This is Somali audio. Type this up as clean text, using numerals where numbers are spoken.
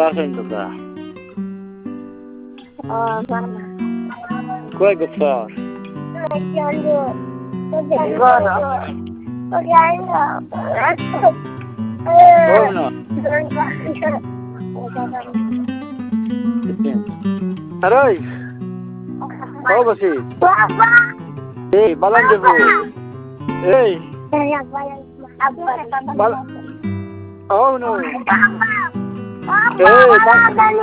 Saan ka? Mama. Kau gostar? Magandang. Magandang. Oh no. Aroy. Kau basi? Papa. Balan debu. Oh no. Papa. Papa.